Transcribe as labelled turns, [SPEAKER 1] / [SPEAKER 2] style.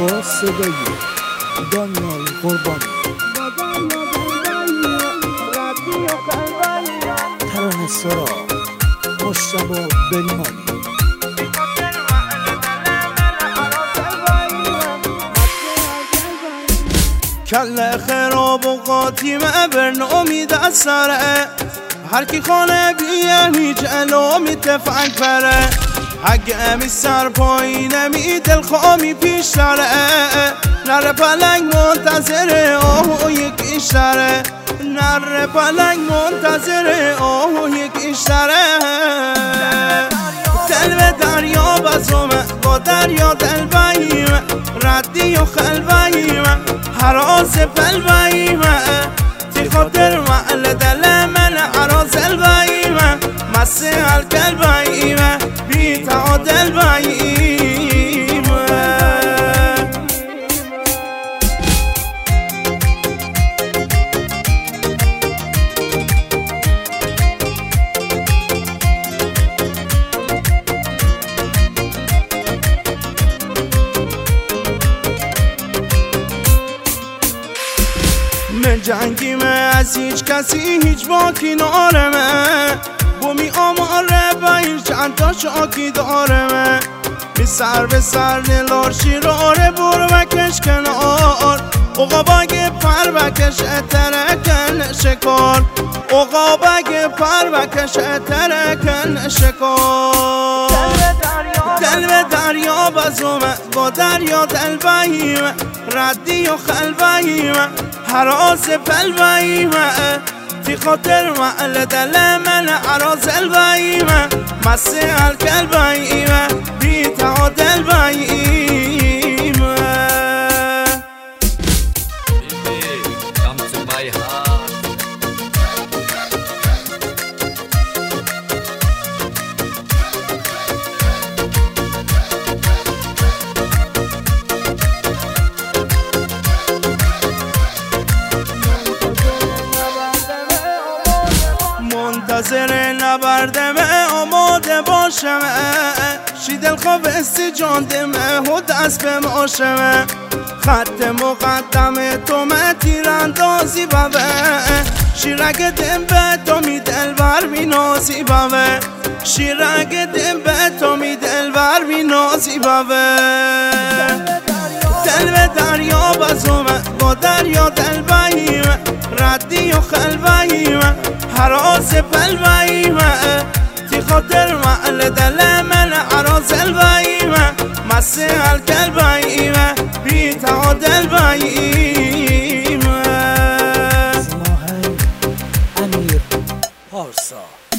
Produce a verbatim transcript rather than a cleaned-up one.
[SPEAKER 1] با صدای دانیال قربانی ترانه سرا مشتبه بنیانی
[SPEAKER 2] کله خراب و قاطیمه برن امید از سره هر کی خانه بیه هیچ الامی تفنگ پره اگه می سر پایینه می دل خوامی پیش تره نره پلنگ منتظره آهو یکی شره نره پلنگ منتظره آهو یکی شره دل به دریا بزومه با دریا دل باییمه ردی و خلواییمه حراس پلواییمه تی خاطر محل دل من عراز الواییمه مسیح الکلواییمه بی تعادل باییمه من جنگیمه از هیچ کسی هیچ باکی نارمه بومی آماره و هیچ چند تا شاکی دارمه می سر به سر نلار شیراره برو بکش کنار اوقا بگه پر بکش ترکن شکار اوقا بگه پر بکش ترکن شکار دل به دریا بزومه با دریا دل بهیمه ردی و خلوهیمه حراس پلوهیمه تی خاطر محل دل من عراز الوهیمه مسیح الکلوهیمه بی تعادل بهیمه منتظر نبردمه آماده باشمه شی دل خواب استی جان دمه و دست به ماشمه خط مقدم تو من تیراندازی بوه شیرگ دم به تو می دلبر می نازی بوه شیرگ دم به تو می دلبر می نازی بوه دل به دریا بزومه با دریا دل بهیمه ردی و خلوهیمه حراس پلوهیمه تی خاطر محل دل من عراز الوهیمه مسیح الکلوهیمه بی تعادل بهیمه
[SPEAKER 1] اسماهی امیر پارسا